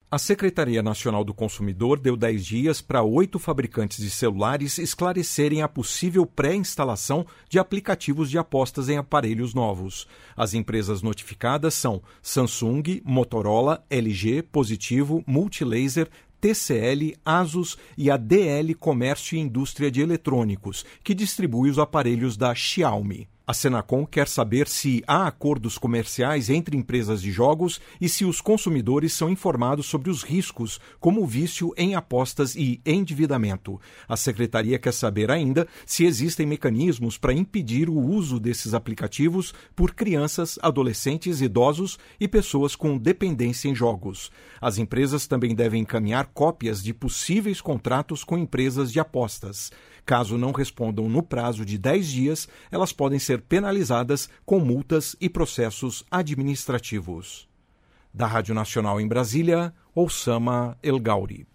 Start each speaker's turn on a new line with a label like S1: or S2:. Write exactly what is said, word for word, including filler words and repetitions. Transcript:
S1: A Secretaria Nacional do Consumidor deu dez dias para oito fabricantes de celulares esclarecerem a possível pré-instalação de aplicativos de apostas em aparelhos novos. As empresas notificadas são Samsung, Motorola, L G, Positivo, Multilaser, T C L, Asus e a D L Comércio e Indústria de Eletrônicos, que distribui os aparelhos da Xiaomi. A Senacom quer saber se há acordos comerciais entre empresas de jogos e se os consumidores são informados sobre os riscos, como o vício em apostas e endividamento. A Secretaria quer saber ainda se existem mecanismos para impedir o uso desses aplicativos por crianças, adolescentes, idosos e pessoas com dependência em jogos. As empresas também devem encaminhar cópias de possíveis contratos com empresas de apostas. Caso não respondam no prazo de dez dias, elas podem ser penalizadas com multas e processos administrativos. Da Rádio Nacional em Brasília, Oussama El Gauri.